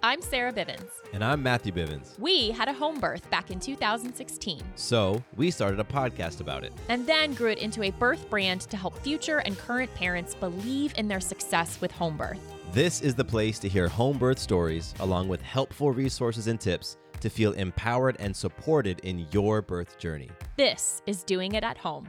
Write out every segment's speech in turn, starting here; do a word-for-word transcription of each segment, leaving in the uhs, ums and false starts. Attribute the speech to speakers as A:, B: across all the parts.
A: I'm Sarah Bivens.
B: And I'm Matthew Bivens.
A: We had a home birth back in two thousand sixteen.
B: So we started a podcast about it.
A: And then grew it into a birth brand to help future and current parents believe in their success with home birth.
B: This is the place to hear home birth stories along with helpful resources and tips to feel empowered and supported in your birth journey.
A: This is Doing It at Home.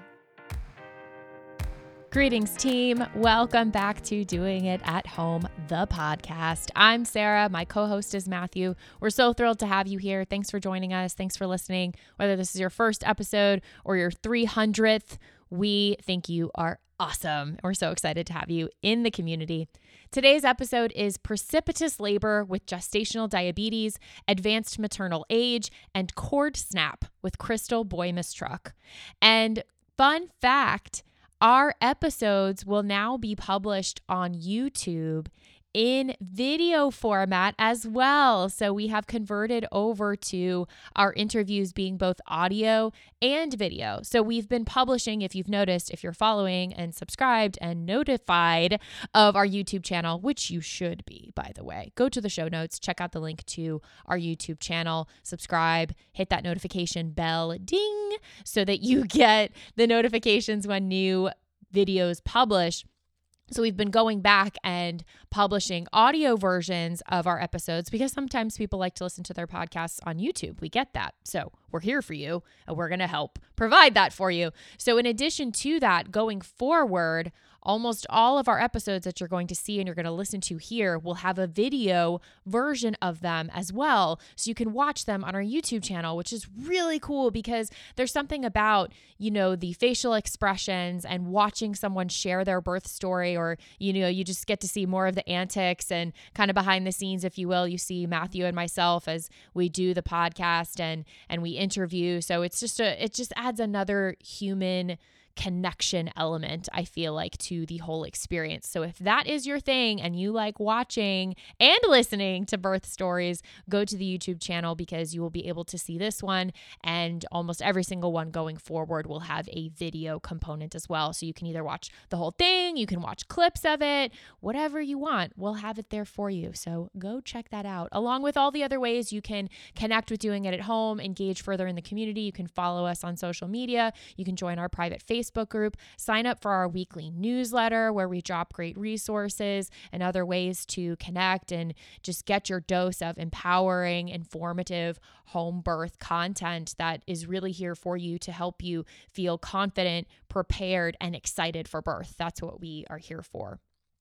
A: Greetings, team. Welcome back to Doing It at Home, the podcast. I'm Sarah. My co-host is Matthew. We're so thrilled to have you here. Thanks for joining us. Thanks for listening. Whether this is your first episode or your three hundredth, we think you are awesome. We're so excited to have you in the community. Today's episode is Precipitous Labor with Gestational Diabetes, Advanced Maternal Age, and Cord Snap with Crystal Boy-Mistruck. And fun fact, our episodes will now be published on YouTube in video format as well. So we have converted over to our interviews being both audio and video. So we've been publishing, if you've noticed, if you're following and subscribed and notified of our YouTube channel, which you should be, by the way, go to the show notes, check out the link to our YouTube channel, subscribe, hit that notification bell, ding, so that you get the notifications when new videos publish. So we've been going back and publishing audio versions of our episodes because sometimes people like to listen to their podcasts on YouTube. We get that. So we're here for you and we're going to help provide that for you. So in addition to that, going forward, almost all of our episodes that you're going to see and you're going to listen to here will have a video version of them as well. So you can watch them on our YouTube channel, which is really cool because there's something about, you know, the facial expressions and watching someone share their birth story, or, you know, you just get to see more of the antics and kind of behind the scenes, if you will. You see Matthew and myself as we do the podcast and, and we interview. So it's just a, it just adds another human connection element, I feel like, to the whole experience. So if that is your thing and you like watching and listening to birth stories, go to the YouTube channel because you will be able to see this one, and almost every single one going forward will have a video component as well. So you can either watch the whole thing, you can watch clips of it, whatever you want, we'll have it there for you. So go check that out, along with all the other ways you can connect with Doing It at Home, engage further in the community. You can follow us on social media. You can join our private Facebook Facebook group, sign up for our weekly newsletter where we drop great resources and other ways to connect and just get your dose of empowering, informative home birth content that is really here for you to help you feel confident, prepared, and excited for birth. That's what we are here for.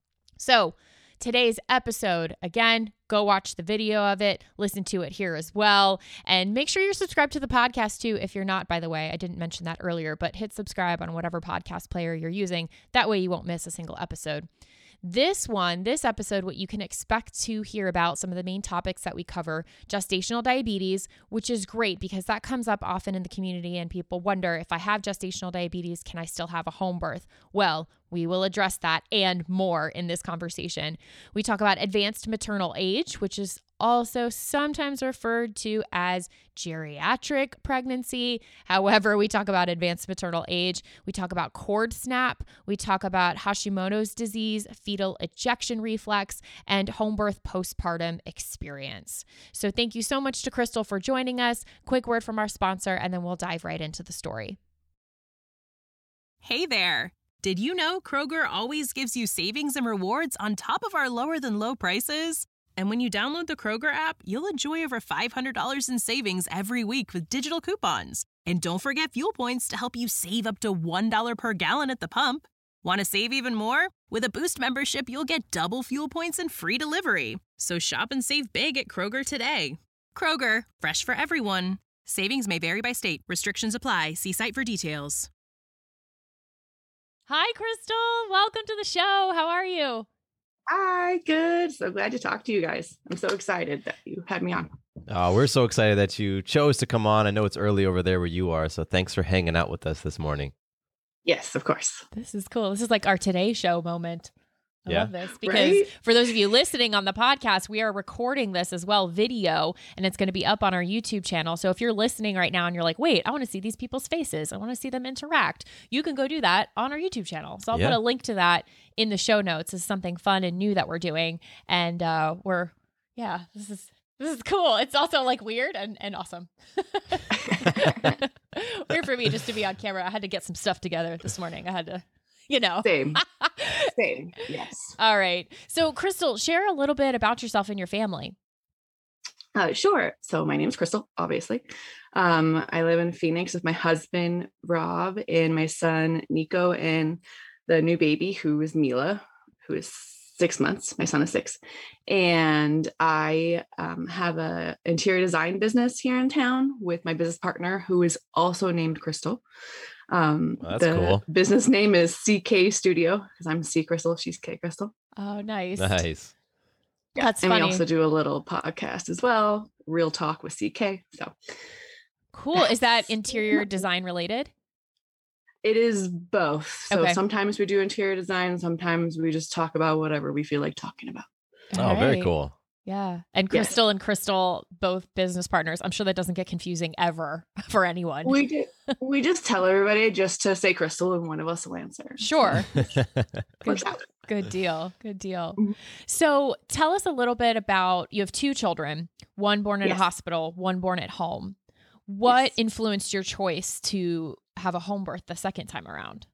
A: So, today's episode, again, go watch the video of it, listen to it here as well, and make sure you're subscribed to the podcast too. If you're not, by the way, I didn't mention that earlier, but hit subscribe on whatever podcast player you're using. That way you won't miss a single episode. This one, this episode, what you can expect to hear about, some of the main topics that we cover: gestational diabetes, which is great because that comes up often in the community and people wonder, if I have gestational diabetes, can I still have a home birth? Well, we will address that and more in this conversation. We talk about advanced maternal age, which is also sometimes referred to as geriatric pregnancy. However, we talk about advanced maternal age. We talk about cord snap. We talk about Hashimoto's disease, fetal ejection reflex, and home birth postpartum experience. So thank you so much to Crystal for joining us. Quick word from our sponsor, and then we'll dive right into the story.
C: Hey there. Did you know Kroger always gives you savings and rewards on top of our lower than low prices? And when you download the Kroger app, you'll enjoy over five hundred dollars in savings every week with digital coupons. And don't forget fuel points to help you save up to one dollar per gallon at the pump. Want to save even more? With a Boost membership, you'll get double fuel points and free delivery. So shop and save big at Kroger today. Kroger, fresh for everyone. Savings may vary by state. Restrictions apply. See site for details.
A: Hi, Crystal. Welcome to the show. How are you?
D: Hi, good. So glad to talk to you guys. I'm so excited that you had me on.
B: Oh, we're so excited that you chose to come on. I know it's early over there where you are, so thanks for hanging out with us this morning.
D: Yes, of course.
A: This is cool. This is like our Today Show moment. I
B: yeah.
A: love this because
D: Right?
A: for those of you listening on the podcast, we are recording this as well, video, and it's going to be up on our YouTube channel. So if you're listening right now and you're like, wait, I want to see these people's faces, I want to see them interact, you can go do that on our YouTube channel. So I'll
B: Yeah.
A: put a link to that in the show notes. This is something fun and new that we're doing. And uh, we're Yeah, this is this is cool. It's also like weird and, and awesome. Weird for me just to be on camera. I had to get some stuff together this morning. I had to, you know.
D: Same. Same. Yes.
A: All right. So Crystal, share a little bit about yourself and your family.
D: Uh, sure. So my name is Crystal, obviously. Um, I live in Phoenix with my husband, Rob, and my son, Nico, and the new baby, who is Mila, who is six months. My son is six. And I um, have a interior design business here in town with my business partner, who is also named Crystal. Um,
B: Well, that's
D: the
B: cool.
D: business name is C K Studio, because I'm C Crystal, she's K Crystal.
A: Oh, nice.
B: Nice.
D: Yeah.
A: That's
D: and
A: funny.
D: we also do a little podcast as well, Real Talk with C K. So
A: Cool. Is that interior design related?
D: it is both. So
A: Okay.
D: sometimes we do interior design, sometimes we just talk about whatever we feel like talking about.
B: Oh,
A: All
B: very
A: right.
B: cool.
A: Yeah. And
D: Yes.
A: Crystal and Crystal, both business partners. I'm sure that doesn't get confusing ever for anyone.
D: We do, we just tell everybody just to say Crystal and one of us will answer.
A: Sure.
D: Works out.
A: Good deal. Good deal.
D: Mhm.
A: So tell us a little bit about, you have two children, one born in
D: Yes.
A: a hospital, one born at home. What
D: Yes.
A: influenced your choice to have a home birth the second time around?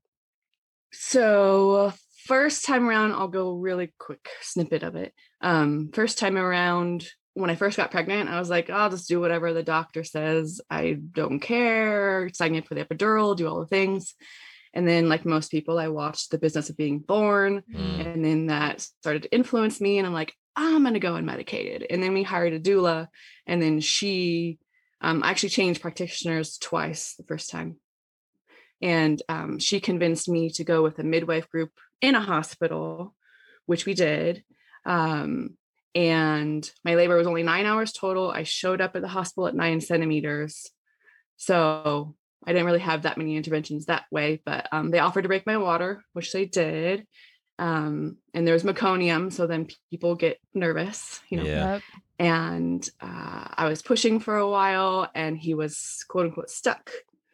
D: So first time around, I'll go really quick snippet of it. Um, first time around, when I first got pregnant, I was like, I'll just do whatever the doctor says. I don't care. Sign me up for the epidural, do all the things. And then, like most people, I watched The Business of Being Born.
B: Mm.
D: And then that started to influence me. And I'm like, I'm going to go unmedicated. And then we hired a doula. And then she um, actually changed practitioners twice the first time. And um, she convinced me to go with a midwife group in a hospital, which we did. Um, and my labor was only nine hours total. I showed up at the hospital at nine centimeters. So I didn't really have that many interventions that way, but um, they offered to break my water, which they did. Um, and there was meconium. So then people get nervous, you know.
B: Yeah.
A: Yep.
D: And uh, I was pushing for a while and he was quote unquote stuck.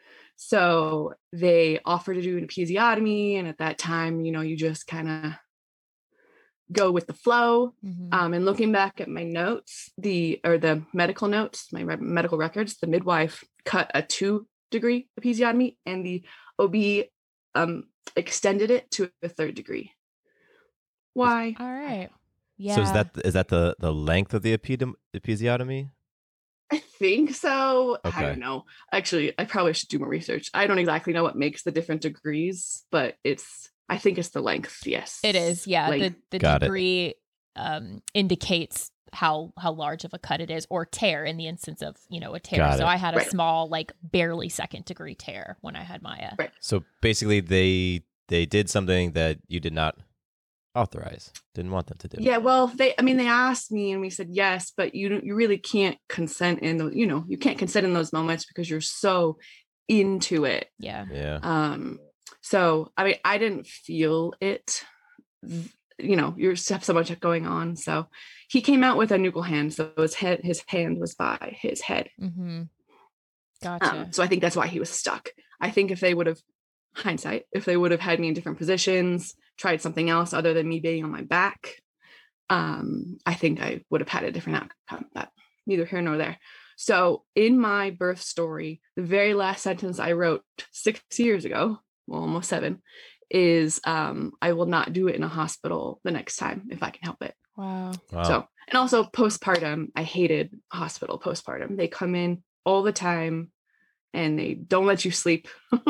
D: So they offered to do an episiotomy. And at that time, you know, you just kind of go with the flow.
A: Mhm.
D: Um, and looking back at my notes, the, or the medical notes, my re- medical records, the midwife cut a two degree episiotomy and the O B um, extended it to a third degree. Why?
A: All right. Yeah.
B: So is that is that the the length of the epidem- episiotomy?
D: I think so. I
B: Okay.
D: don't know. Actually, I probably should do more research. I don't exactly know what makes the different degrees, but it's, I think it's the length. Yes.
A: It is. Yeah.
D: Like,
A: the the
B: Got it.
A: degree um, indicates how how large of a cut it is, or tear in the instance of, you know, a tear.
B: Got
A: So
B: it.
A: I had a
D: Right.
A: small, like barely second degree tear when I had Maya.
D: Right.
B: So basically, they they did something that you did not authorize, didn't want them to do.
D: Yeah, well, they, I mean, they asked me and we said yes, but you don't- you really can't consent in those, you know, you can't consent in those moments because you're so into it.
A: Yeah.
B: Yeah.
D: Um, so I mean, I didn't feel it. You know, you just have so much going on. So he came out with a nuchal hand, so his head, his hand was by his head.
A: Mm-hmm. Gotcha.
D: Um, so I think that's why he was stuck. I think if they would have, hindsight, if they would have had me in different positions, tried something else other than me being on my back, um, I think I would have had a different outcome, but neither here nor there. So in my birth story, the very last sentence I wrote six years ago, well, almost seven, is um, I will not do it in a hospital the next time if I can help it.
A: Wow.
B: Wow.
D: So, and also postpartum, I hated hospital postpartum. They come in all the time and they don't let you sleep.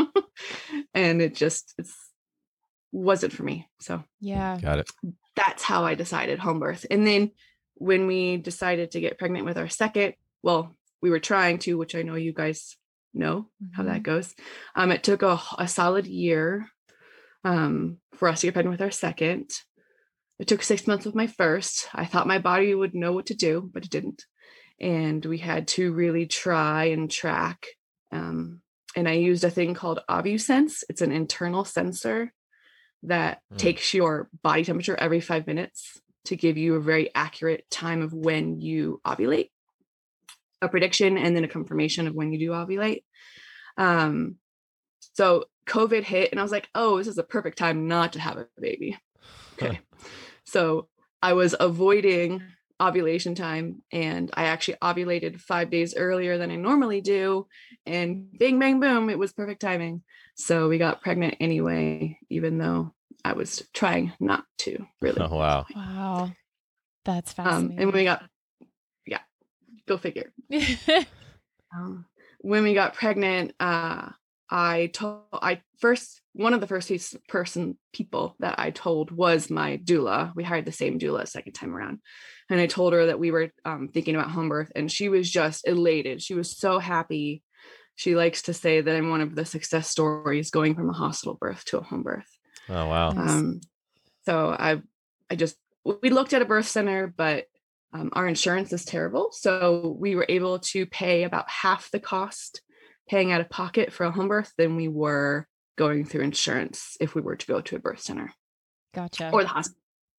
D: And it just, it's wasn't for me. So
A: Yeah.
B: Got it.
D: that's how I decided home birth. And then when we decided to get pregnant with our second, well, we were trying to, which I know you guys know how
A: Mm-hmm.
D: that goes. Um, it took a, a solid year um, for us to get pregnant with our second. It took six months with my first. I thought my body would know what to do, but it didn't. And we had to really try and track. Um, and I used a thing called OvuSense. It's an internal sensor that
B: Mm.
D: takes your body temperature every five minutes to give you a very accurate time of when you ovulate, a prediction, and then a confirmation of when you do ovulate. Um, so COVID hit and I was like, oh, this is a perfect time not to have a baby. Okay. So I was avoiding ovulation time, and I actually ovulated five days earlier than I normally do, and bing, bang, boom, it was perfect timing. So we got pregnant anyway, even though I was trying not to, really.
B: Oh, wow.
A: Wow. That's
D: Um,
A: fascinating.
D: and when we got, yeah, go figure. um, when we got pregnant, uh, I told, I first, one of the first person people that I told was my doula. We hired the same doula a second time around. And I told her that we were um, thinking about home birth, and she was just elated. She was so happy. She likes to say that I'm one of the success stories going from a hospital birth to a home birth.
B: Oh, wow.
D: Um, so I, I just, we looked at a birth center, but um, our insurance is terrible. So we were able to pay about half the cost paying out of pocket for a home birth than we were going through insurance if we were to go to a birth center.
A: Gotcha.
D: Or the hospital.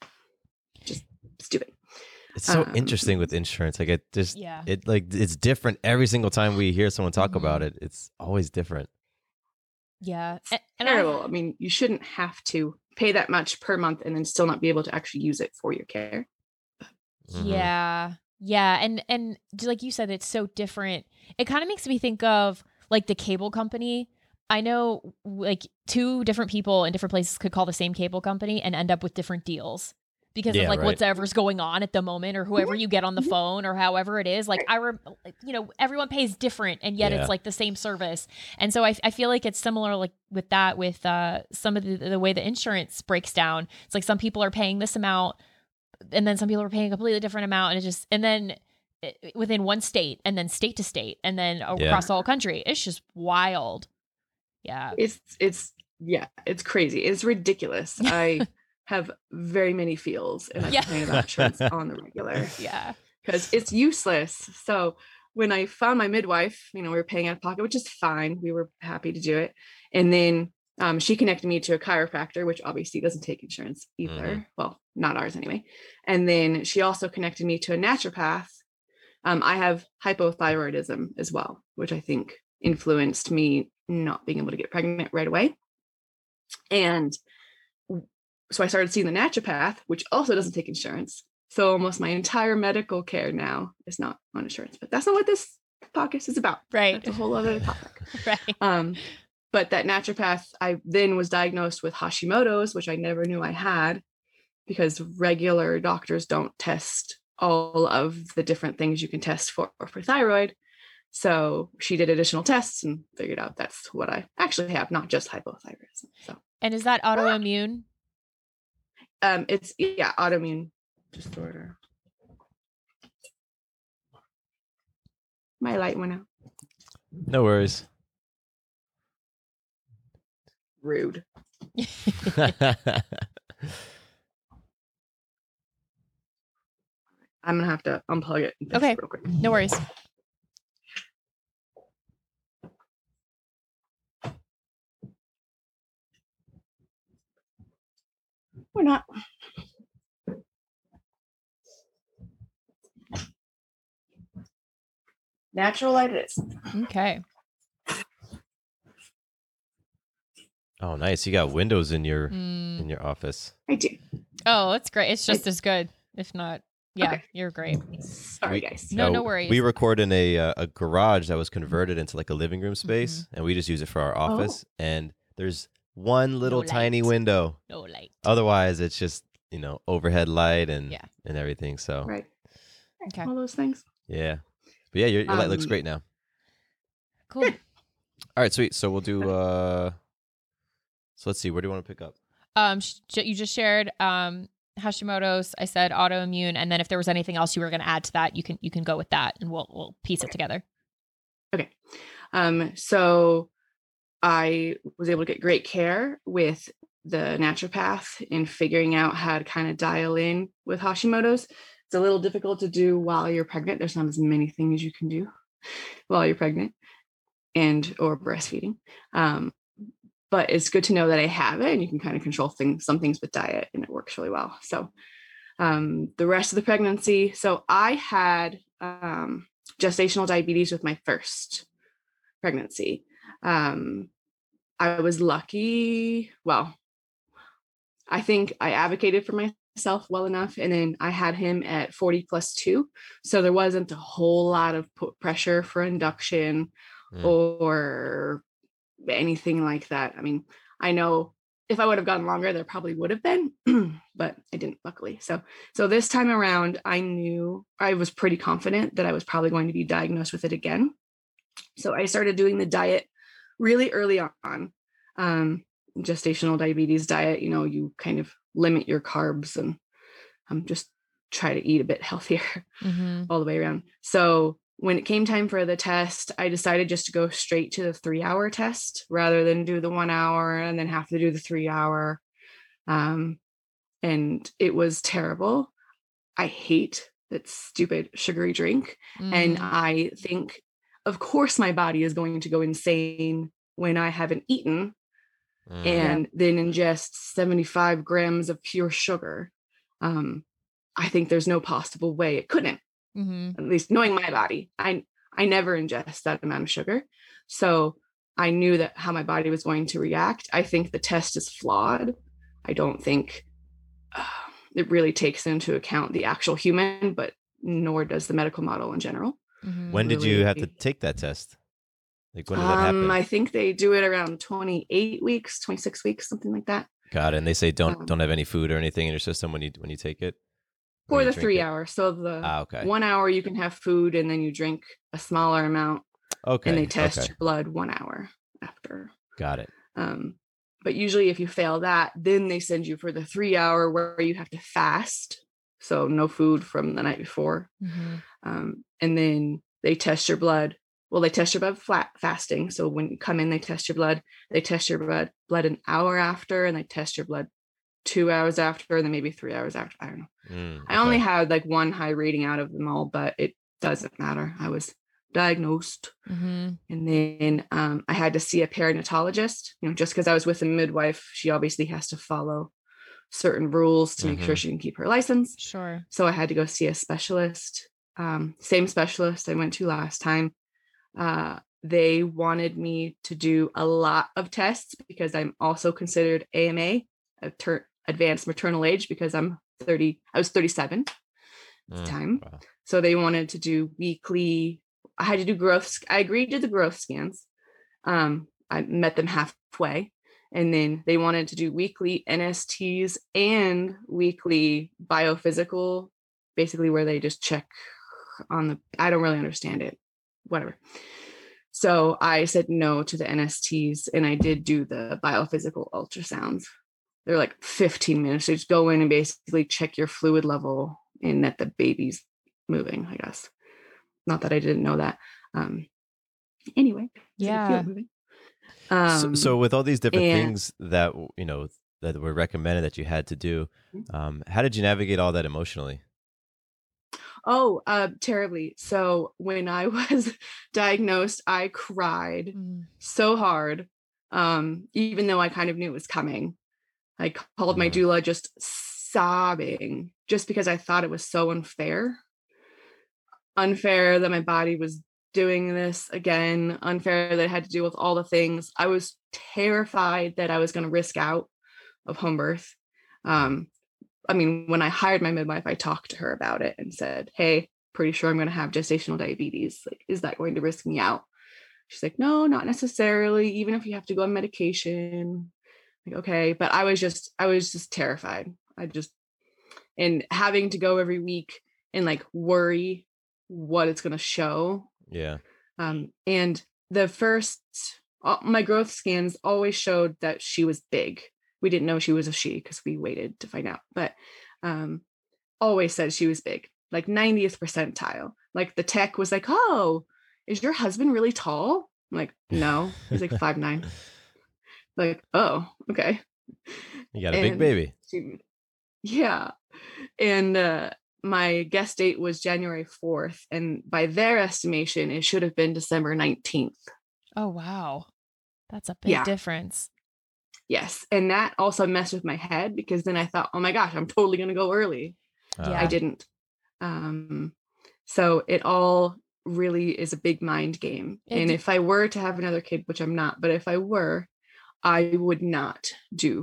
D: Just stupid.
B: It's so
D: Um,
B: interesting with insurance. Like it just,
A: Yeah.
B: it like it's different every single time we hear someone talk
A: Mhm.
B: about it. It's always different.
A: Yeah. And, and I-
D: Terrible. I mean, you shouldn't have to pay that much per month and then still not be able to actually use it for your care.
B: Mhm.
A: Yeah. Yeah. And and j- like you said, it's so different. It kind of makes me think of like the cable company. I know like two different people in different places could call the same cable company and end up with different deals because
B: Yeah,
A: of like
B: right.
A: whatever's going on at the moment, or whoever you get on the
D: Mhm.
A: phone, or however it is. Like I, re- you know, everyone pays different, and yet
B: Yeah.
A: it's like the same service. And so I, I feel like it's similar like with that, with uh, some of the, the way the insurance breaks down. It's like some people are paying this amount, and then some people are paying a completely different amount, and it just and then it, within one state, and then state to state, and then across
B: Yeah.
A: the whole country. It's just wild. Yeah.
D: It's, it's, yeah, it's crazy. It's ridiculous. I have very many feels and I
A: Yeah.
D: complain about insurance on the regular
A: Yeah.
D: because it's useless. So when I found my midwife, you know, we were paying out of pocket, which is fine. We were happy to do it. And then um, she connected me to a chiropractor, which obviously doesn't take insurance either.
B: Mhm.
D: Well, not ours anyway. And then she also connected me to a naturopath. Um, I have hypothyroidism as well, which I think influenced me not being able to get pregnant right away. And so I started seeing the naturopath, which also doesn't take insurance. So almost my entire medical care now is not on insurance, but that's not what this podcast is about.
A: Right.
D: That's a whole other topic.
A: Right.
D: Um, but that naturopath, I then was diagnosed with Hashimoto's, which I never knew I had because regular doctors don't test all of the different things you can test for for thyroid. So she did additional tests and figured out that's what I actually have, not just hypothyroidism. So
A: And is that autoimmune?
D: um, it's, yeah, autoimmune disorder. My light went out.
B: No worries.
D: Rude. I'm gonna have to unplug it and fix
A: Okay.
D: it real quick.
A: No worries.
D: We're not. Natural light it is.
A: Okay.
B: Oh, nice. You got windows in your
A: Mm.
B: in your office.
D: I do.
A: Oh, it's great. It's just as good, if not. Yeah,
D: Okay.
A: you're great.
D: Sorry,
B: We-
D: guys.
A: No,
B: Uh,
A: no worries.
B: We record in a uh, a garage that was converted into like a living room space,
A: Mm-hmm.
B: and we just use it for our office. And there's one little tiny
A: light.
B: window.
A: No light.
B: Otherwise, it's just you know overhead light and
A: Yeah.
B: and everything. So
D: Right.
A: Okay.
D: All those things.
B: yeah, but yeah, your, your light looks
D: Um,
B: great now.
A: Cool.
B: All right, sweet. So we'll do. uh So let's see. Where do you want to pick up?
A: Um, sh- you just shared um Hashimoto's. I said autoimmune, and then if there was anything else you were going to add to that, you can you can go with that, and we'll we'll piece it together.
D: Okay. Um, so I was able to get great care with the naturopath in figuring out how to kind of dial in with Hashimoto's. It's a little difficult to do while you're pregnant. There's not as many things you can do while you're pregnant and or breastfeeding. Um, but it's good to know that I have it and you can kind of control things, some things with diet, and it works really well. So um, the rest of the pregnancy. So I had um, gestational diabetes with my first pregnancy. Um, I was lucky. Well, I think I advocated for myself well enough. And then I had him at forty plus two. So there wasn't a whole lot of pressure for induction mm. or anything like that. I mean, I know if I would have gone longer, there probably would have been, but I didn't, luckily. So, so this time around, I knew I was pretty confident that I was probably going to be diagnosed with it again. So I started doing the diet really early on. Um, gestational diabetes diet, you know, you kind of limit your carbs and um, just try to eat a bit healthier mm-hmm. all the way around. So when it came time for the test, I decided just to go straight to the three hour test rather than do the one hour and then have to do the three hour. Um, and it was terrible. I hate that stupid sugary drink. Mm. And I think, of course, my body is going to go insane when I haven't eaten mm. and then ingest seventy-five grams of pure sugar. Um, I think there's no possible way it couldn't. Mm-hmm. At least knowing my body, I I never ingest that amount of sugar. So I knew that how my body was going to react. I think the test is flawed. I don't think uh, it really takes into account the actual human, but nor does the medical model in general.
B: Mm-hmm. When did really, you have to take that test? Like when did that happen?
D: Um, I think they do it around twenty-eight weeks, twenty-six weeks, something like that.
B: Got it. And they say don't um, don't have any food or anything in your system when you when you take it?
D: For the three it? hour. So the ah, okay. one hour you can have food and then you drink a smaller amount. Okay. And they test okay. your blood one hour after.
B: Got it.
D: Um, but usually if you fail that, then they send you for the three hour where you have to fast. So no food from the night before. Mm-hmm. Um, and then they test your blood. Well, they test your blood flat fasting. So when you come in, they test your blood. They test your blood, blood an hour after, and they test your blood two hours after, and then maybe three hours after. I don't know. Mm, okay. I only had like one high reading out of them all, but it doesn't matter. I was diagnosed. Mm-hmm. And then um, I had to see a perinatologist, you know, just because I was with a midwife, she obviously has to follow certain rules to mm-hmm. make sure she can keep her license.
A: Sure.
D: So I had to go see a specialist, um, same specialist I went to last time. Uh, they wanted me to do a lot of tests because I'm also considered A M A, a ter- advanced maternal age, because I'm thirty, I was thirty-seven at the mm, time. Wow. So they wanted to do weekly, I had to do growth. I agreed to the growth scans. Um, I met them halfway, and then they wanted to do weekly N S Ts and weekly biophysical, basically where they just check on the, I don't really understand it, whatever. So I said no to the N S Ts, and I did do the biophysical ultrasounds. They're like fifteen minutes. They just go in and basically check your fluid level and that the baby's moving, I guess. Not that I didn't know that. Um, anyway.
A: Yeah.
B: Um, so, so with all these different and, things that, you know, that were recommended that you had to do, um, how did you navigate all that emotionally?
D: Oh, uh, terribly. So when I was diagnosed, I cried mm. so hard, um, even though I kind of knew it was coming. I called my doula just sobbing just because I thought it was so unfair. Unfair that my body was doing this again. Unfair that I had to deal with all the things. I was terrified that I was going to risk out of home birth. Um, I mean, when I hired my midwife, I talked to her about it and said, hey, pretty sure I'm going to have gestational diabetes. Like, is that going to risk me out? She's like, no, not necessarily. Even if you have to go on medication. Like, okay. But I was just, I was just terrified. I just, and having to go every week and like worry what it's going to show.
B: Yeah.
D: Um, and the first, all, my growth scans always showed that she was big. We didn't know she was a she because we waited to find out, but um, always said she was big, like ninetieth percentile. Like the tech was like, oh, is your husband really tall? I'm like, no, he's like five nine. Like, oh, okay.
B: You got a and big baby.
D: She, yeah. And uh, my guest date was January fourth. And by their estimation, it should have been December nineteenth.
A: Oh, wow. That's a big yeah. difference.
D: Yes. And that also messed with my head because then I thought, oh my gosh, I'm totally going to go early. Uh, yeah. I didn't. Um, so it all really is a big mind game. It and d- if I were to have another kid, which I'm not, but if I were, I would not do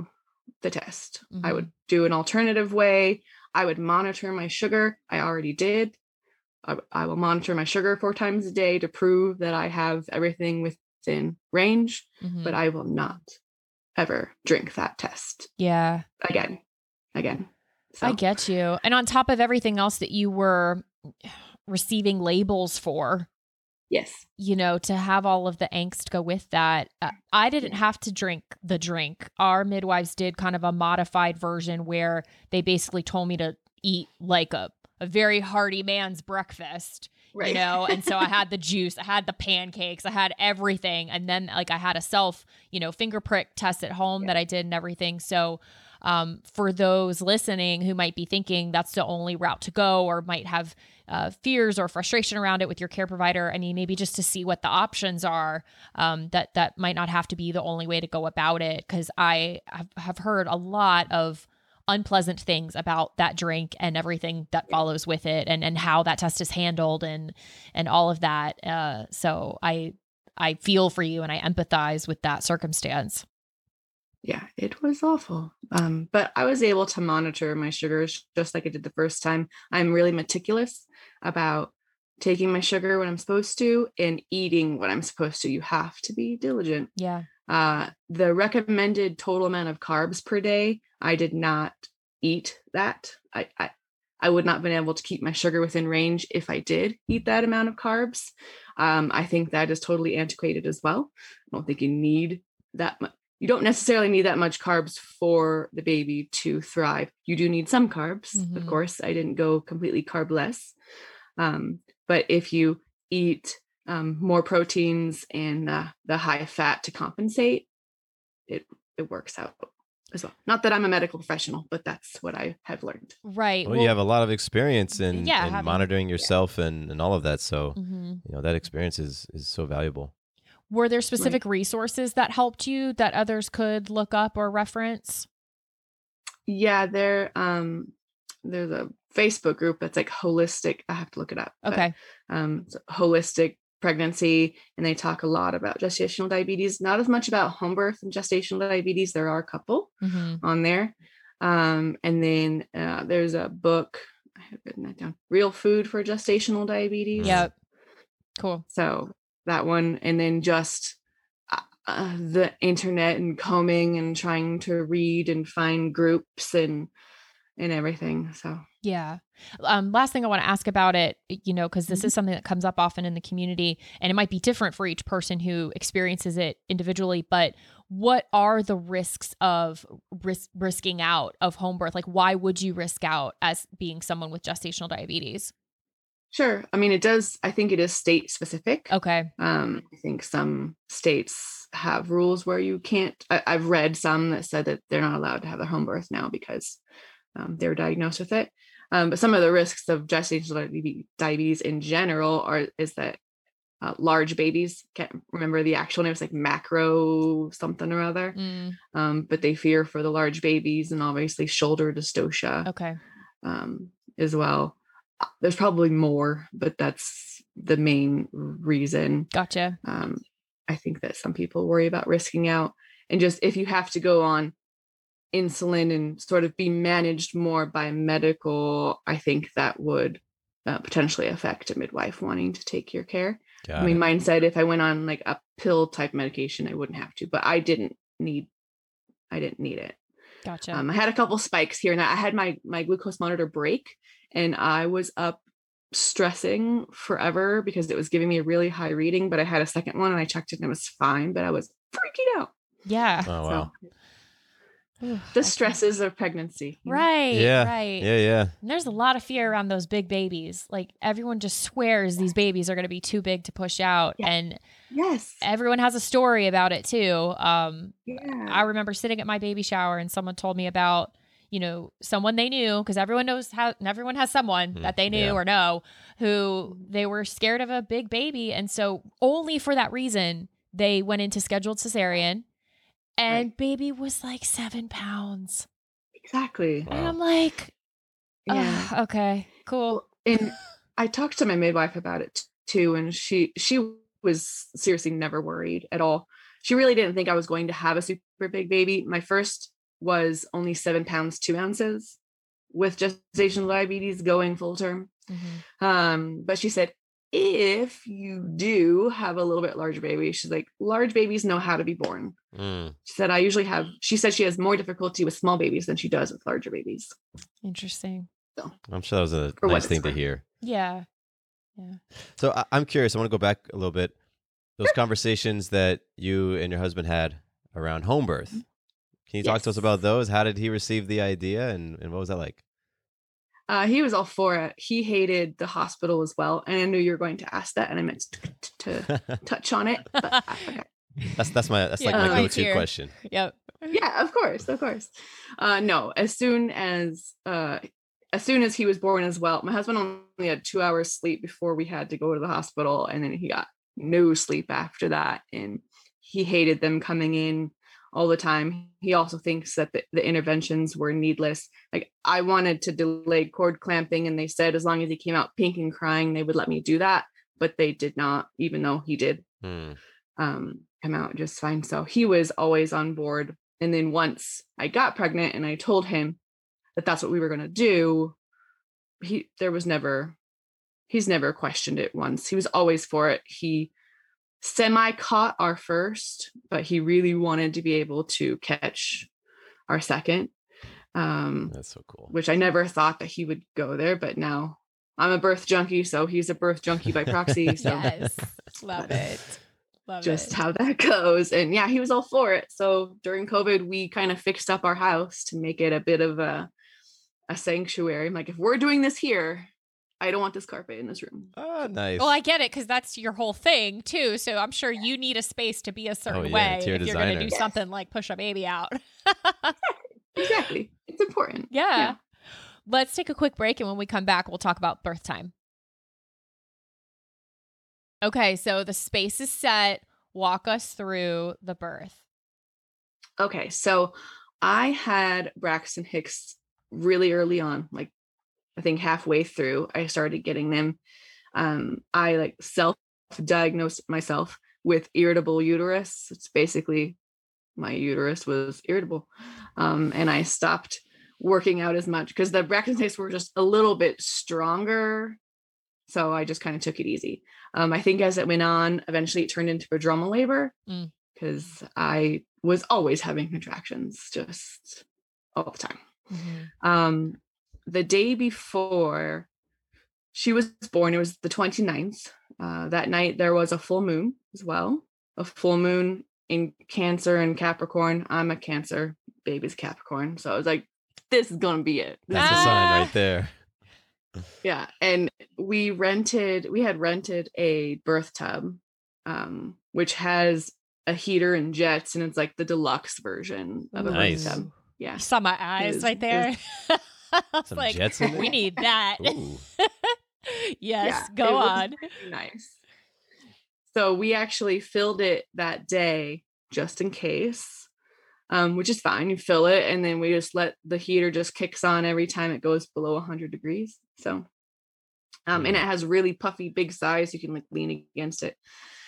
D: the test.
A: Mm-hmm.
D: I would do an alternative way. I would monitor my sugar. I already did. I, I will monitor my sugar four times a day to prove that I have everything within range,
A: Mm-hmm.
D: but I will not ever drink that test.
A: Yeah.
D: Again, again. So.
A: I get you. And on top of everything else that you were receiving labels for,
D: Yes.
A: you know, to have all of the angst go with that. Uh, I didn't have to drink the drink. Our midwives did kind of a modified version where they basically told me to eat like a, a very hearty man's breakfast, right. you know? And so I had the juice, I had the pancakes, I had everything. And then like I had a self, you know, finger prick test at home yeah. that I did and everything. So Um, for those listening who might be thinking that's the only route to go or might have uh, fears or frustration around it with your care provider, I mean, maybe just to see what the options are, um, that that might not have to be the only way to go about it. Because I have, have heard a lot of unpleasant things about that drink and everything that follows with it, and and how that test is handled and and all of that. Uh, so I I feel for you and I empathize with that circumstance.
D: Yeah, it was awful. Um, but I was able to monitor my sugars just like I did the first time. I'm really meticulous about taking my sugar when I'm supposed to and eating when I'm supposed to. You have to be diligent.
A: Yeah.
D: Uh, the recommended total amount of carbs per day, I did not eat that. I, I, I would not have been able to keep my sugar within range if I did eat that amount of carbs. Um, I think that is totally antiquated as well. I don't think you need that much. You don't necessarily need that much carbs for the baby to thrive. You do need some carbs. Mm-hmm. Of course, I didn't go completely carbless. Um, but if you eat um, more proteins and uh, the high fat to compensate, it, it works out as well. Not that I'm a medical professional, but that's what I have learned.
A: Right.
B: Well, well you have a lot of experience in,
A: yeah,
B: in
A: having,
B: monitoring yourself yeah. and, and all of that. So,
A: mm-hmm.
B: you know, that experience is, is so valuable.
A: Were there specific
D: right.
A: resources that helped you that others could look up or reference?
D: Yeah, there, um, there's a Facebook group that's like holistic. I have to look it up.
A: Okay.
D: But, um, holistic pregnancy, and they talk a lot about gestational diabetes, not as much about home birth and gestational diabetes. There are a couple
A: mm-hmm.
D: on there. Um, and then uh, there's a book, I have written that down, Real Food for Gestational Diabetes.
A: Yep. Cool.
D: So that one, and then just uh, the internet and combing and trying to read and find groups and and everything. So
A: yeah. Um, last thing I want to ask about it, you know, because this mm-hmm. is something that comes up often in the community, and it might be different for each person who experiences it individually, but what are the risks of ris- risking out of home birth? Like, why would you risk out as being someone with gestational diabetes?
D: Sure. I mean, it does, I think it is state specific.
A: Okay.
D: Um, I think some states have rules where you can't, I, I've read some that said that they're not allowed to have their home birth now because um, they were diagnosed with it. Um, but some of the risks of gestational diabetes in general are, is that uh, large babies, can't remember the actual name, it's like macro something or other,
A: mm.
D: um, but they fear for the large babies, and obviously shoulder dystocia
A: okay.
D: um, as well. There's probably more, but that's the main reason.
A: Gotcha.
D: Um, I think that some people worry about risking out, and just if you have to go on insulin and sort of be managed more by medical, I think that would uh, potentially affect a midwife wanting to take your care.
B: Got
D: I mean,
B: it.
D: mine said if I went on like a pill type medication, I wouldn't have to, but I didn't need, I didn't need it.
A: Gotcha.
D: Um, I had a couple spikes here and I had my, my glucose monitor break, and I was up stressing forever because it was giving me a really high reading, but I had a second one and I checked it and it was fine, but I was freaking out.
A: Yeah.
B: Oh, wow.
D: So, the stresses of pregnancy.
A: Right.
B: Yeah.
A: Right.
B: Yeah. Yeah.
A: And there's a lot of fear around those big babies. Like everyone just swears these babies are going to be too big to push out.
D: Yeah.
A: And
D: yes,
A: everyone has a story about it too. Um,
D: yeah.
A: I remember sitting at my baby shower and someone told me about, you know, someone they knew, because everyone knows how, everyone has someone that they knew
B: yeah.
A: or know who they were scared of a big baby. And so only for that reason, they went into scheduled cesarean. And
D: right.
A: baby was like seven pounds.
D: Exactly.
A: And I'm like,
D: yeah.
A: oh, okay, cool.
D: And I talked to my midwife about it too. And she, she was seriously never worried at all. She really didn't think I was going to have a super big baby. My first was only seven pounds, two ounces with gestational diabetes going full term.
A: Mm-hmm.
D: Um, but she said, if you do have a little bit larger baby, she's like, large babies know how to be born.
B: Mm.
D: She said, I usually have, she said she has more difficulty with small babies than she does with larger babies.
A: Interesting.
D: So
B: I'm sure that was a
D: For what
B: nice
D: it's
B: thing to
D: worth.
B: hear.
A: Yeah. Yeah.
B: So I- I'm curious. I want to go back a little bit. Those conversations that you and your husband had around home birth. Can you talk to us
D: Yes.
B: about those? How did he receive the idea, and, and what was that like?
D: Uh, he was all for it. He hated the hospital as well. And I knew you were going to ask that, and I meant to, to touch on it. But I forgot.
B: That's that's my that's like
A: Yeah,
B: my
D: right
B: go-to
A: here.
B: question.
A: Yep.
D: Yeah, of course, of course. Uh, no, as soon as uh, as soon as he was born as well, my husband only had two hours sleep before we had to go to the hospital, and then he got no sleep after that. And he hated them coming in all the time. He also thinks that the, the interventions were needless. Like, I wanted to delay cord clamping, and they said as long as he came out pink and crying, they would let me do that, but they did not, even though he did
B: Hmm.
D: um, come out just fine. So he was always on board. And then once I got pregnant and I told him that that's what we were going to do, he there was never, he's never questioned it once. He was always for it. He semi caught our first, but he really wanted to be able to catch our second, um,
B: That's so cool.
D: which I never thought that he would go there. But now I'm a birth junkie, so he's a birth junkie by proxy. So
A: Yes. Love it. Love
D: just
A: it.
D: how that goes. And yeah, he was all for it. So during COVID, we kind of fixed up our house to make it a bit of a a sanctuary. I'm like, if we're doing this here, I don't want this carpet in this room.
B: Oh, nice.
A: Well, I get it because that's your whole thing too. So I'm sure you need a space to be a certain
B: Oh, yeah,
A: way
B: it's your
A: if you're going to
B: designer.
A: do
D: Yes.
A: something like push a baby out.
D: Exactly. It's important.
A: Yeah.
D: Yeah.
A: Let's take a quick break, and when we come back, we'll talk about birth time. Okay, so the space is set. Walk us through the birth.
D: Okay. So I had Braxton Hicks really early on, like I think halfway through, I started getting them. Um, I like self-diagnosed myself with irritable uterus. It's basically my uterus was irritable. Um, and I stopped working out as much because the Braxton Hicks were just a little bit stronger. So I just kind of took it easy. Um, I think as it went on, eventually it turned into prodromal labor
A: Mm.
D: because I was always having contractions just all the time. Um, the day before she was born, it was the twenty-ninth. Uh, that night there was a full moon as well, a full moon in Cancer and Capricorn. I'm a Cancer, baby's Capricorn. So I was like, this is going to be it. This
B: That's a
D: is-
A: Ah.
B: sign right there.
D: Yeah. And we rented, we had rented a birth tub, um, which has a heater and jets, and it's like the deluxe version of a
B: Nice.
D: birth tub. Yeah.
A: You saw my eyes
D: Is-
A: right there. It's
B: Some
A: like,
B: jets in
A: we
B: there?
A: need that.
B: Ooh.
A: yes,
D: Yeah,
A: go
D: it was
A: on.
D: very nice. So we actually filled it that day just in case, um, which is fine. You fill it, and then we just let the heater just kicks on every time it goes below one hundred degrees. So, um, and it has really puffy, big size. You can like lean against it.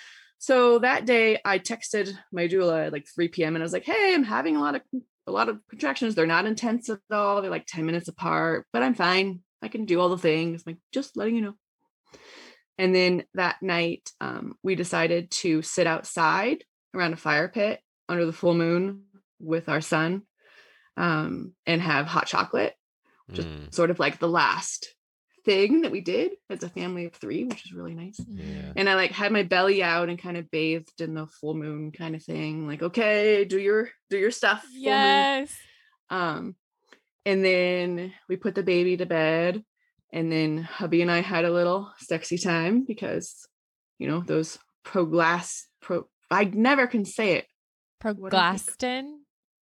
D: So that day, I texted my doula at like three p.m. and I was like, "Hey, I'm having a lot of a lot of contractions. They're not intense at all. They're like ten minutes apart, but I'm fine. I can do all the things. Like, just letting you know." And then that night, um, we decided to sit outside around a fire pit under the full moon with our son, um, and have hot chocolate, just
B: Mm,
D: sort of like the last thing that we did as a family of three, which is really nice.
B: yeah.
D: And I like had my belly out and kind of bathed in the full moon kind of thing. Like, okay, do your do your stuff. full moon.
A: Yes.
D: Um, and then we put the baby to bed, and then hubby and I had a little sexy time because, you know, those proglas pro I never can say it.
A: Proglastin?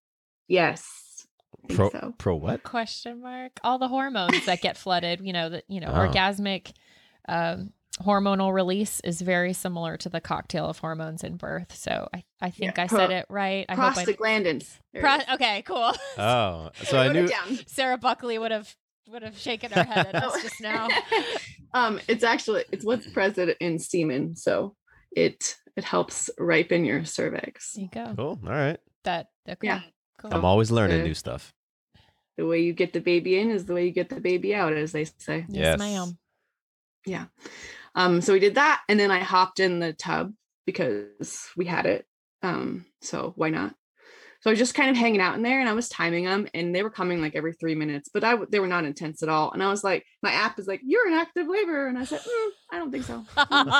D: Yes. I think
B: Pro
D: so.
B: pro what?
A: Question mark. All the hormones that get flooded, you know, that, you know,
B: Oh.
A: orgasmic um, hormonal release is very similar to the cocktail of hormones in birth. So I, I think
D: Yeah,
A: I
D: pro-
A: said it right. I hope I.
D: Prostaglandins. There it
A: Pro-
D: is.
A: okay, cool.
B: Oh, so I
D: wrote
B: knew.
D: it down.
A: Sarah Buckley would have would have shaken her head at us just now.
D: um, it's actually it's what's present in semen, so it it helps ripen your cervix.
A: There you go.
B: Cool. All right.
A: That okay.
D: Yeah.
A: Cool.
B: I'm always learning
D: the,
B: new stuff.
D: The way you get the baby in is the way you get the baby out, as they say.
A: Yes,
B: Yes.
A: ma'am.
D: Yeah. Um, so we did that, and then I hopped in the tub because we had it. Um, so why not? So I was just kind of hanging out in there, and I was timing them, and they were coming like every three minutes, but I they were not intense at all. And I was like, my app is like, "You're in active labor," and I said, mm, "I don't think so."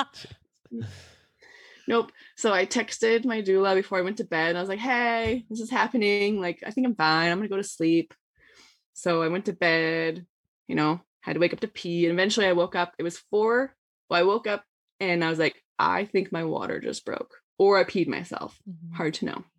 D: Mm. Nope. So I texted my doula before I went to bed. And I was like, "Hey, this is happening. Like, I think I'm fine. I'm gonna go to sleep." So I went to bed. You know, had to wake up to pee, and eventually I woke up. It was four. Well, I woke up, and I was like, "I think my water just broke, or I peed myself."
A: Mhm.
D: Hard to know.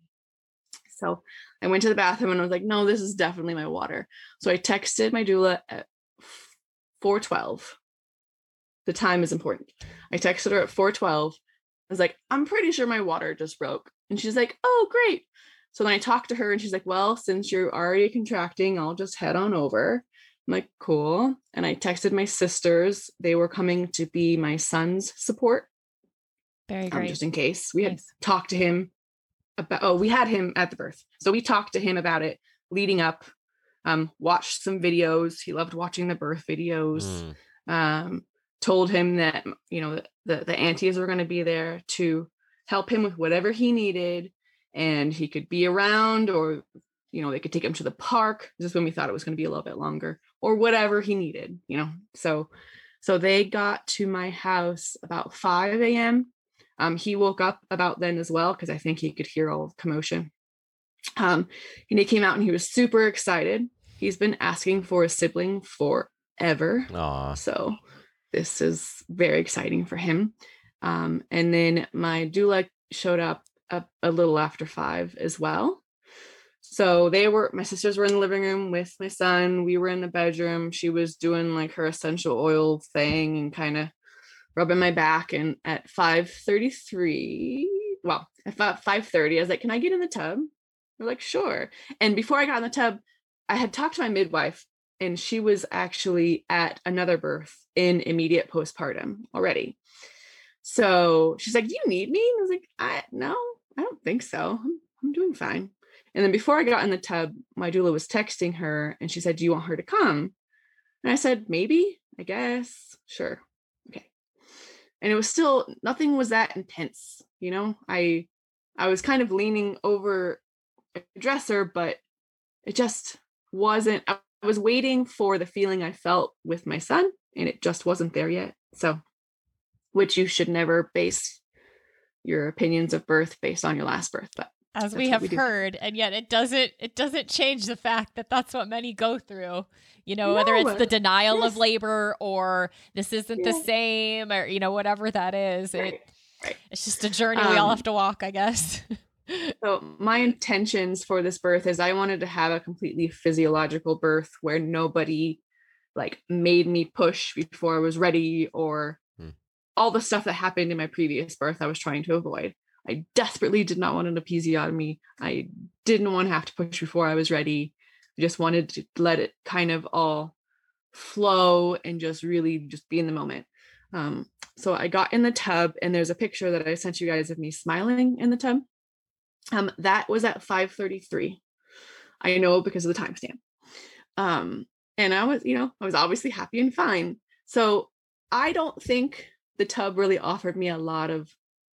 D: So I went to the bathroom and I was like, no, this is definitely my water. So I texted my doula at four twelve. The time is important. I texted her at four twelve. I was like, I'm pretty sure my water just broke. And she's like, oh, great. So then I talked to her and she's like, well, since you're already contracting, I'll just head on over. I'm like, cool. And I texted my sisters. They were coming to be my son's support.
A: Very
D: Um,
A: great.
D: just in case. We had
A: Nice.
D: talked to him about, oh, we had him at the birth. So we talked to him about it leading up, um, watched some videos. He loved watching the birth videos.
B: Mm.
D: Um, told him that, you know, the, the aunties were going to be there to help him with whatever he needed, and he could be around, or, you know, they could take him to the park. This is when we thought it was going to be a little bit longer, or whatever he needed, you know. So, so they got to my house about five a.m. Um, he woke up about then as well, because I think he could hear all the commotion. Um, and he came out and he was super excited. He's been asking for a sibling forever.
B: Aw.
D: So this is very exciting for him. Um, and then my doula showed up a, a little after five as well. So they were, my sisters were in the living room with my son. We were in the bedroom. She was doing like her essential oil thing and kind of rubbing my back. And at five thirty-three, well, at five thirty, I was like, can I get in the tub? They're like, sure. And before I got in the tub, I had talked to my midwife, and she was actually at another birth in immediate postpartum already. So she's like, do you need me? And I was like, I no, I don't think so. I'm, I'm doing fine. And then before I got in the tub, my doula was texting her, and she said, do you want her to come? And I said, maybe, I guess, sure. Okay. And it was still, nothing was that intense. You know, I, I was kind of leaning over a dresser, but it just wasn't, I was waiting for the feeling I felt with my son, and it just wasn't there yet. So, which you should never base your opinions of birth based on your last birth, but
A: as
D: that's
A: we
D: what
A: have
D: we do.
A: heard, and yet it doesn't it doesn't change the fact that that's what many go through, you know, whether it's
D: No,
A: the denial
D: yes.
A: of labor, or this isn't the
D: Yeah.
A: same, or, you know, whatever that is.
D: Right,
A: It
D: right.
A: It's just a journey we all
D: Um,
A: have to walk, I guess.
D: So my intentions for this birth is I wanted to have a completely physiological birth where nobody like made me push before I was ready, or
B: Hmm.
D: all the stuff that happened in my previous birth I was trying to avoid. I desperately did not want an episiotomy. I didn't want to have to push before I was ready. I just wanted to let it kind of all flow and just really just be in the moment. Um, so I got in the tub, and there's a picture that I sent you guys of me smiling in the tub. Um, that was at five thirty-three. I know because of the timestamp. Um, and I was, you know, I was obviously happy and fine. So I don't think the tub really offered me a lot of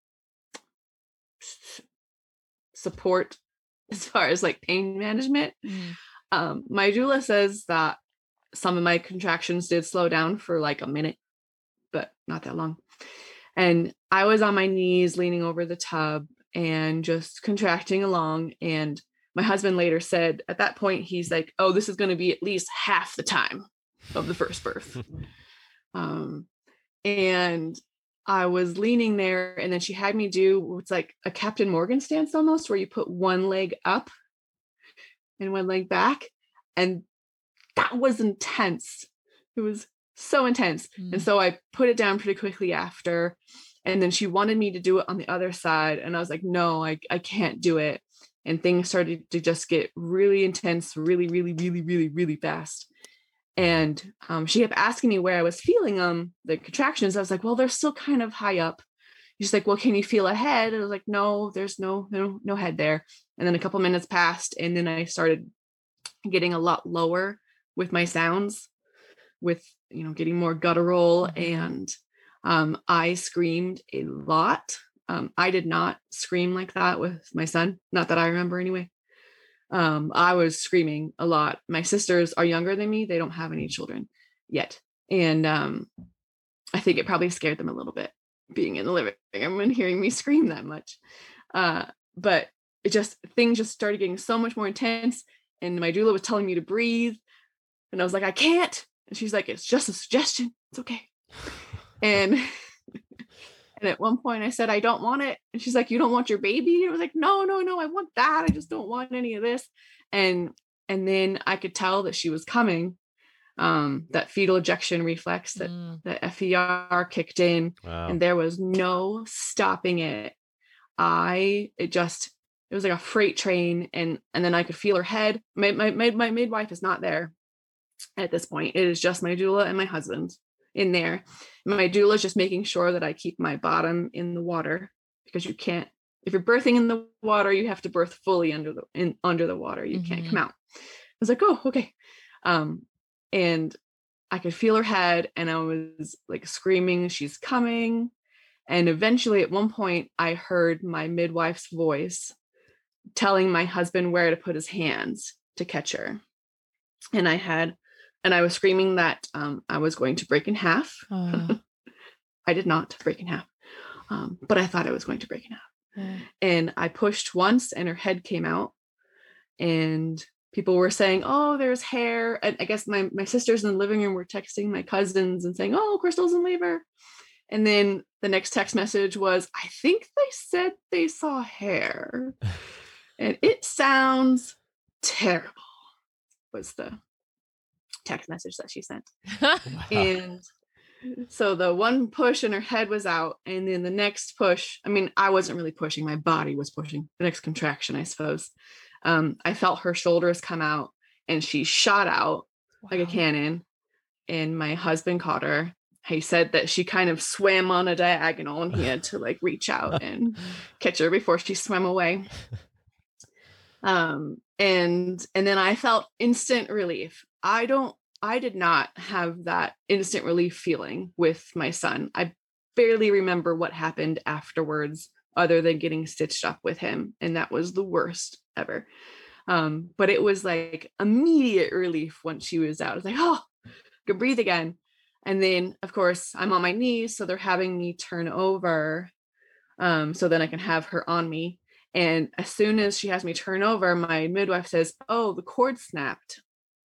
D: support as far as like pain management.
A: Mm.
D: Um, my doula says that some of my contractions did slow down for like a minute, but not that long. And I was on my knees leaning over the tub and just contracting along. And my husband later said at that point, he's like, oh, this is going to be at least half the time of the first birth. um, and I was leaning there, and then she had me do what's like a Captain Morgan stance almost, where you put one leg up and one leg back. And that was intense. It was so intense.
A: Mm.
D: And so I put it down pretty quickly after. And then she wanted me to do it on the other side. And I was like, no, I, I can't do it. And things started to just get really intense, really, really, really, really, really fast. And um, she kept asking me where I was feeling them, the contractions. I was like, well, they're still kind of high up. she's like, well, can you feel a head? And I was like, no, there's no, no, no head there. And then a couple minutes passed, and then I started getting a lot lower with my sounds, with, you know, getting more guttural. Mm-hmm. And um, I screamed a lot. Um, I did not scream like that with my son. Not that I remember anyway. Um, I was screaming a lot. My sisters are younger than me. They don't have any children yet. And um, I think it probably scared them a little bit, being in the living room and hearing me scream that much. Uh, but it just, things just started getting so much more intense. And my doula was telling me to breathe. And I was like, I can't. And she's like, it's just a suggestion. It's okay. And and at one point I said, I don't want it. And she's like, you don't want your baby? And I was like, no, no, no, I want that. I just don't want any of this. And and then I could tell that she was coming. Um, that fetal ejection reflex, that mm. the F E R kicked in. Wow. And there was no stopping it. I, it just, it was like a freight train. And, and then I could feel her head. My, my, my, my midwife is not there at this point. It is just my doula and my husband in there. My doula is just making sure that I keep my bottom in the water, because you can't, if you're birthing in the water, you have to birth fully under the, in, under the water. You mm-hmm. can't come out. I was like, oh, okay. Um, and I could feel her head, and I was like screaming, she's coming. And eventually at one point I heard my midwife's voice telling my husband where to put his hands to catch her. And I had, and I was screaming that um, I was going to break in half. Uh. I did not break in half, um, but I thought I was going to break in half. Uh. And I pushed once, and her head came out, and people were saying, oh, there's hair. And I guess my, my sisters in the living room were texting my cousins and saying, oh, Crystal's in labor. And then the next text message was, I think they said they saw hair. And it sounds terrible, was the text message that she sent. Wow. And so the one push and her head was out. And then the next push, I mean, I wasn't really pushing. My body was pushing. The next contraction, I suppose. Um, I felt her shoulders come out, and she shot out wow. like a cannon. And my husband caught her. He said that she kind of swam on a diagonal, and he had to like reach out and catch her before she swam away. Um, and, and then I felt instant relief. I don't, I did not have that instant relief feeling with my son. I barely remember what happened afterwards, other than getting stitched up with him. And that was the worst ever. Um, but it was like immediate relief once she was out. I was like, oh, I could breathe again. And then of course I'm on my knees. So they're having me turn over. Um, so then I can have her on me. And as soon as she has me turn over, my midwife says, oh, the cord snapped.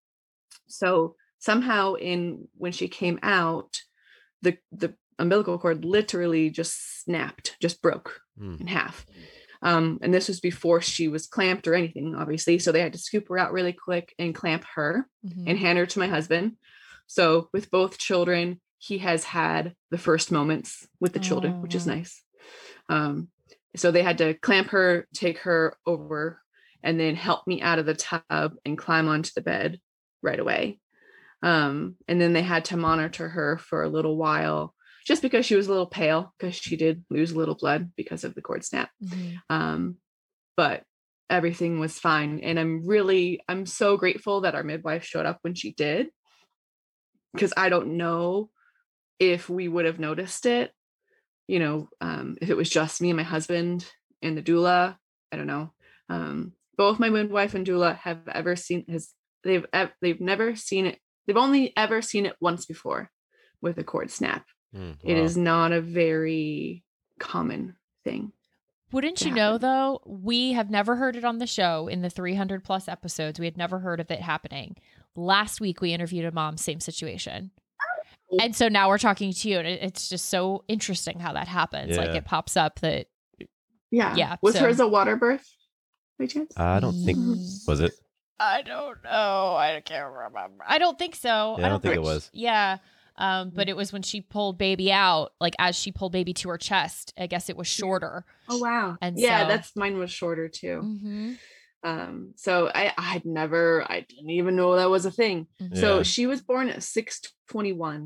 D: So somehow in, when she came out, the, the umbilical cord literally just snapped, just broke mm. in half. Um, and this was before she was clamped or anything, obviously. So they had to scoop her out really quick and clamp her mm-hmm. and hand her to my husband. So with both children, he has had the first moments with the oh, children, which wow. is nice. Um, so they had to clamp her, take her over, and then help me out of the tub and climb onto the bed right away. Um, and then they had to monitor her for a little while, just because she was a little pale, because she did lose a little blood because of the cord snap. Mm-hmm. Um, but everything was fine. And I'm really, I'm so grateful that our midwife showed up when she did, because I don't know if we would have noticed it, you know, um, if it was just me and my husband and the doula. I don't know. Um, both my midwife and doula have ever seen his, they've, they've never seen it. They've only ever seen it once before with a cord snap. Mm, wow. It is not a very common thing.
A: Wouldn't you know, though, we have never heard it on the show in the three hundred plus episodes. We had never heard of it happening. Last week, we interviewed a mom, same situation. And so now we're talking to you, and it's just so interesting how that happens. Yeah. Like it pops up that.
D: Yeah.
A: Yeah.
D: Was
A: so.
D: hers a water birth by chance?
B: I don't think, was it?
A: I don't know. I can't remember. I don't think so.
B: Yeah, I, don't I don't think it was.
A: Yeah. Um, but it was when she pulled baby out, like as she pulled baby to her chest, I guess it was shorter.
D: Oh, wow. And yeah, so, that's mine was shorter too. Mm-hmm. Um, so I, I had never, I didn't even know that was a thing. Mm-hmm. So yeah. She was born at six twenty-one.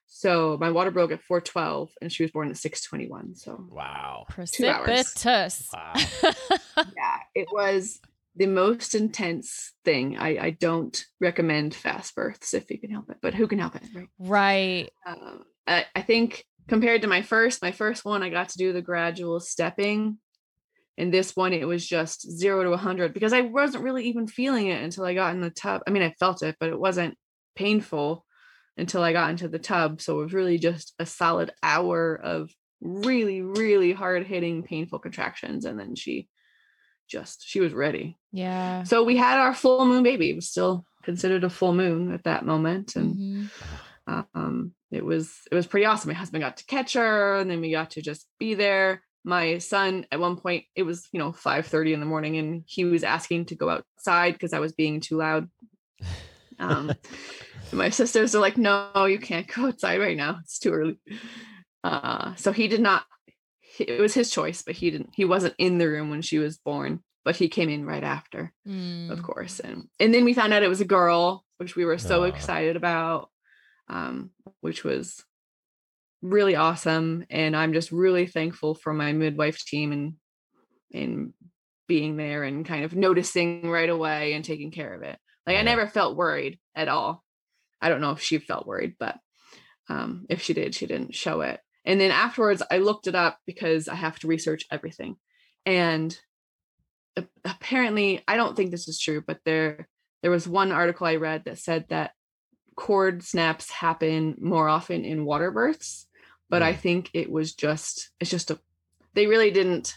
D: So my water broke at four twelve and she was born at six twenty-one. So
B: Wow.
A: Precipitous.
B: Wow.
D: yeah, it was the most intense thing. I, I don't recommend fast births if you can help it, but who can help it, right?
A: Right.
D: Uh, I, I think compared to my first, my first one, I got to do the gradual stepping. And this one, it was just zero to one hundred because I wasn't really even feeling it until I got in the tub. I mean, I felt it, but it wasn't painful until I got into the tub. So it was really just a solid hour of really, really hard hitting, painful contractions. And then she just, she was ready.
A: Yeah.
D: So we had our full moon baby. It was still considered a full moon at that moment. And
A: Mm-hmm.
D: um, it was, it was pretty awesome. My husband got to catch her and then we got to just be there. My son, at one point, it was, you know, five thirty in the morning and he was asking to go outside because I was being too loud. Um, my sisters are like, no, you can't go outside right now. It's too early. Uh, so he did not, it was his choice, but he didn't, he wasn't in the room when she was born, but he came in right after,
A: Mm.
D: of course. And, and then we found out it was a girl, which we were so
B: Aw.
D: excited about, um, which was really awesome. And I'm just really thankful for my midwife team and, and being there and kind of noticing right away and taking care of it. Like
B: Yeah.
D: I never felt worried at all. I don't know if she felt worried, but um, if she did, she didn't show it. And then afterwards I looked it up because I have to research everything. And a- apparently, I don't think this is true, but there, there was one article I read that said that cord snaps happen more often in water births, but I think it was just, it's just a, they really didn't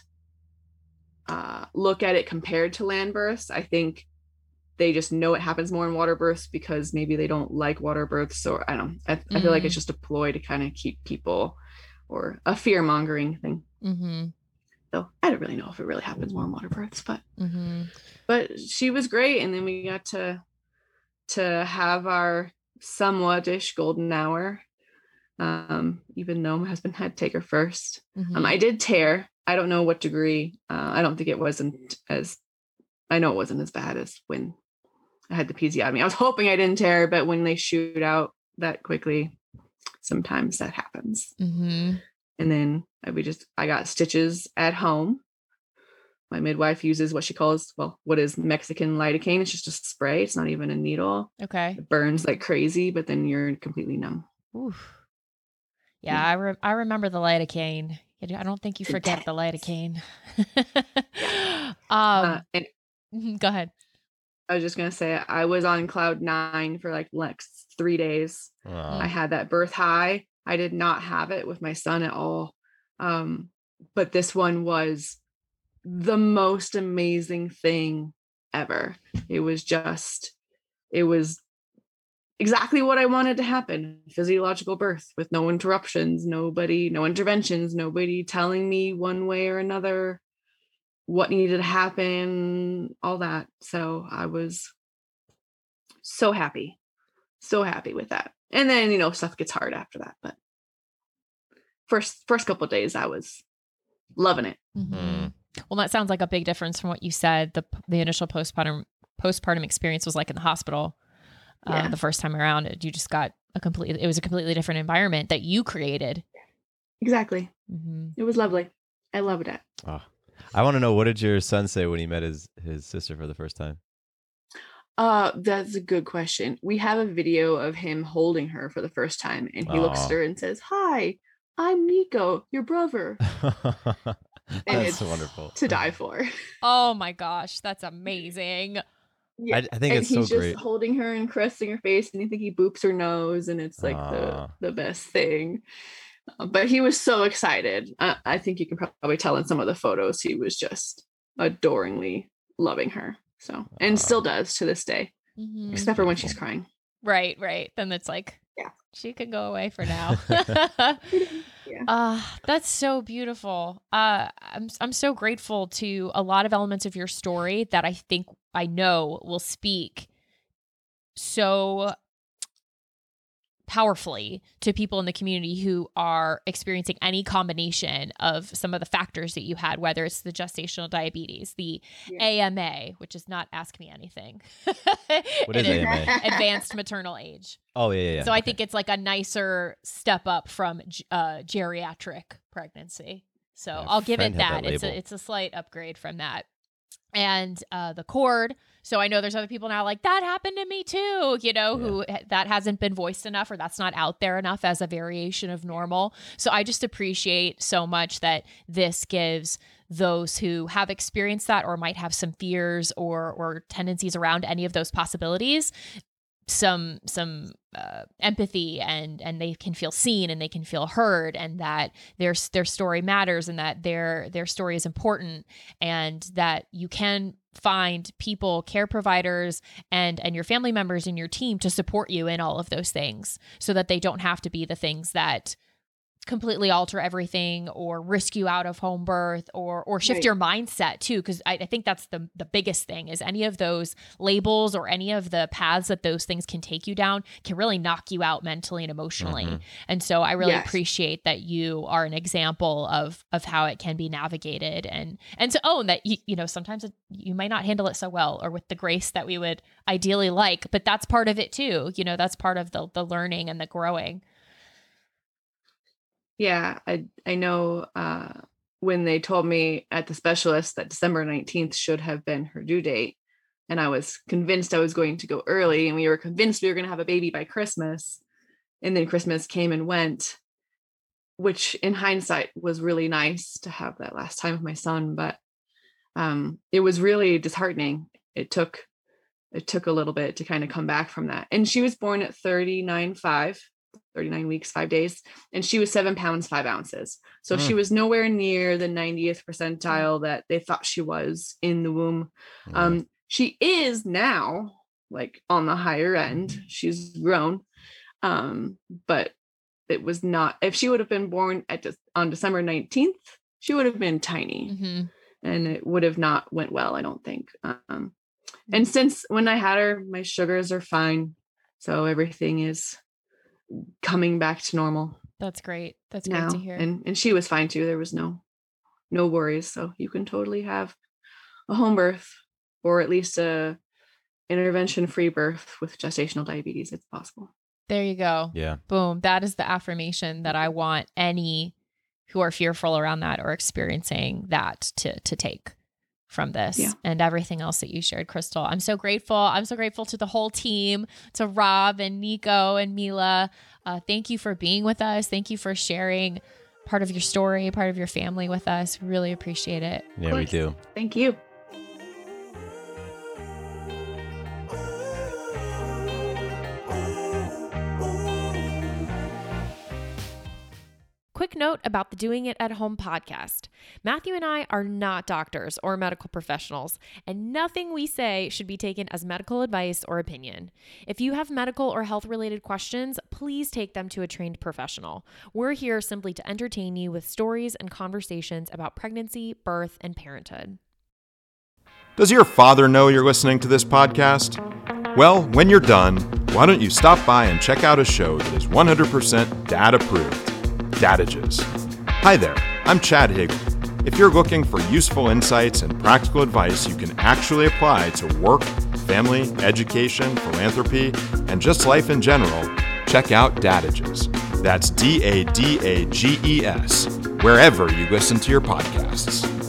D: uh, look at it compared to land births. I think they just know it happens more in water births because maybe they don't like water births, or I don't know. I, I feel like it's
A: Mm.
D: just a ploy to kind of keep people, or a fear mongering thing.
A: Mm-hmm.
D: So I don't really know if it really happens more in water births, but
A: Mm-hmm.
D: but she was great. And then we got to to have our somewhat-ish golden hour. Um, even though my husband had to take her first.
A: Mm-hmm.
D: Um, I did tear. I don't know what degree. Uh, I don't think it wasn't as, I know it wasn't as bad as when I had the episiotomy. I was hoping I didn't tear, but when they shoot out that quickly, sometimes that happens.
A: Mm-hmm.
D: And then I, we just, I got stitches at home. My midwife uses what she calls, well, what is Mexican lidocaine. It's just a spray. It's not even a needle.
A: Okay.
D: It burns like crazy, but then you're completely numb.
A: Oof. Yeah, I re- I remember the lidocaine. I don't think you
D: It's
A: forget the
D: intense.
A: lidocaine.
D: Yeah.
A: um,
D: Uh, and
A: mhm, go ahead.
D: I was just gonna say I was on cloud nine for like like three days.
B: Aw.
D: I had that birth high. I did not have it with my son at all. Um, but this one was the most amazing thing ever. It was just, it was exactly what I wanted to happen. Physiological birth with no interruptions, nobody, no interventions, nobody telling me one way or another what needed to happen, all that. So I was so happy, so happy with that. And then, you know, stuff gets hard after that. But first, first couple of days, I was loving it.
A: Mm-hmm.
B: Mm.
A: Well, that sounds like a big difference from what you said. The the initial postpartum postpartum experience was like in the hospital. Uh,
D: Yeah.
A: the first time around, it you just got a completely. It was a completely different environment that you created.
D: Exactly.
A: Mm-hmm.
D: It was lovely. I loved it.
B: Oh. I want to know, what did your son say when he met his, his sister for the first time?
D: Uh, that's a good question. We have a video of him holding her for the first time, and he looks
B: Aw.
D: at her and says, "Hi, I'm Nico, your brother." And
B: That's
D: it's
B: wonderful.
D: to die for.
A: Oh my gosh, that's amazing.
D: Yeah.
B: I, I think
D: And
B: it's so
D: he's just
B: great.
D: holding her and caressing her face, and you think he boops her nose, and it's like
B: Aw.
D: the the best thing. Uh, But he was so excited. I, I think you can probably tell in some of the photos he was just adoringly loving her. So, and
B: Aw.
D: still does to this day,
A: Mhm.
D: except for when she's
B: beautiful.
D: crying.
A: Right, right. Then it's like,
D: Yeah.
A: she can go away for now.
D: Yeah.
A: Uh, that's so beautiful. Uh, I'm I'm so grateful to a lot of elements of your story that I think I know will speak so powerfully to people in the community who are experiencing any combination of some of the factors that you had, whether it's the gestational diabetes, the yeah. A M A, which is not Ask Me Anything.
B: What is A M A?
A: Advanced maternal age.
B: Oh, yeah, yeah, yeah.
A: So
B: okay.
A: I think it's like a nicer step up from uh, geriatric pregnancy. So
B: Yeah,
A: I'll give it that.
B: that
A: it's
B: label.
A: a, it's a slight upgrade from that. And uh, the cord. So I know there's other people now like, that happened to me too, you know, yeah. who that hasn't been voiced enough, or that's not out there enough as a variation of normal. So I just appreciate so much that this gives those who have experienced that or might have some fears or or tendencies around any of those possibilities some some uh, empathy, and and they can feel seen and they can feel heard, and that their their story matters, and that their their story is important, and that you can find people, care providers, and and your family members in your team to support you in all of those things, so that they don't have to be the things that completely alter everything or risk you out of home birth or or shift
D: right.
A: your mindset too. Because I, I think that's the the biggest thing, is any of those labels or any of the paths that those things can take you down can really knock you out mentally and emotionally. Mm-hmm. And so I really yes. appreciate that you are an example of of how it can be navigated, and and to own that you, you know sometimes it, you might not handle it so well or with the grace that we would ideally like, but that's part of it too. You know, that's part of the the learning and the growing.
D: Yeah, I I know uh, when they told me at the specialist that December nineteenth should have been her due date, and I was convinced I was going to go early, and we were convinced we were going to have a baby by Christmas, and then Christmas came and went, which in hindsight was really nice to have that last time with my son, but um, it was really disheartening. It took it took a little bit to kind of come back from that, and she was born at thirty-nine five. thirty-nine weeks, five days. And she was seven pounds, five ounces. So mm. she was nowhere near the ninetieth percentile that they thought she was in the womb. Mm. Um, she is now like on the higher end. She's grown. Um, but it was not, if she would have been born at de- on December nineteenth, she would have been tiny mm-hmm. and it would have not went well, I don't think. Um, and since when I had her, my sugars are fine. So everything is coming back to normal.
A: That's great. That's
D: now.
A: great to hear.
D: And and she was fine too. There was no no worries. So you can totally have a home birth, or at least a intervention free birth with gestational diabetes. It's possible.
A: There you go.
B: Yeah.
A: Boom. That is the affirmation that I want any who are fearful around that or experiencing that to to take from this yeah. and everything else that you shared, Crystal. I'm so grateful. I'm so grateful to the whole team, to Rob and Nico and Mila. Uh, thank you for being with us. Thank you for sharing part of your story, part of your family with us. Really appreciate it.
B: Yeah, we do.
D: Thank you.
A: Quick note about the Doing It at Home podcast. Matthew and I are not doctors or medical professionals, and nothing we say should be taken as medical advice or opinion. If you have medical or health-related questions, please take them to a trained professional. We're here simply to entertain you with stories and conversations about pregnancy, birth, and parenthood.
E: Does your father know you're listening to this podcast? Well, when you're done, why don't you stop by and check out a show that is one hundred percent dad-approved. Dadages. Hi there, I'm Chad Hagel. If you're looking for useful insights and practical advice you can actually apply to work, family, education, philanthropy, and just life in general, check out Dadages. That's D A D A G E S, wherever you listen to your podcasts.